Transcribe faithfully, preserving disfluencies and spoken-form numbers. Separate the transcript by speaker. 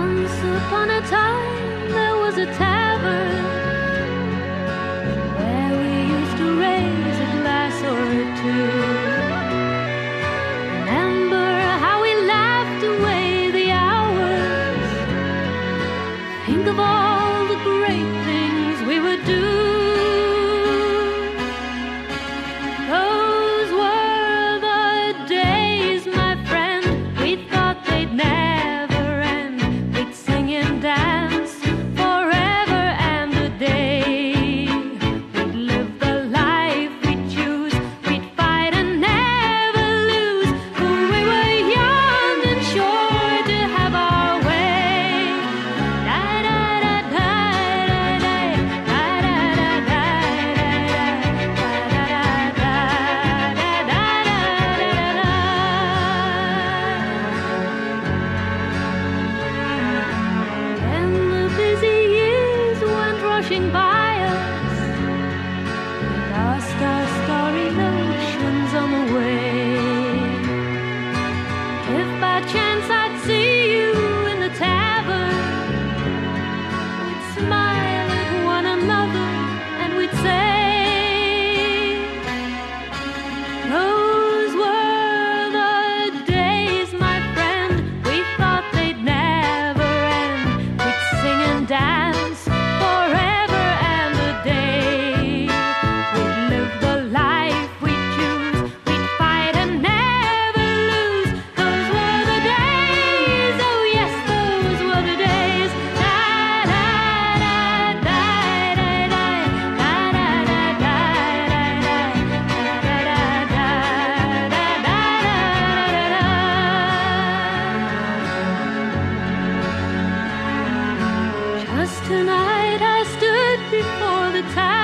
Speaker 1: Once upon a time there was a tavern where we used to raise a glass or two. Remember how we laughed away the hours. Think of all the great things we would do. Those were the days, my friend. We thought they'd never end. We'd sing and dance forever and a day. We'd live the life we'd choose. We'd fight and never lose. For we were young and sure to have our way. Da da da da da da da da da da And the busy years went rushing by us. We lost our starry notions on the way. If by chance I'd see you in the tavern, we'd smile at one another and we'd say, those were the days, my friend. We thought they'd never end. We'd sing and dance forever and a day. We'd live the life we'd choose. We'd fight and never lose. Those were the days. Oh yes, those were the days. Da da da da da da da da da da Just tonight I stood before the tower.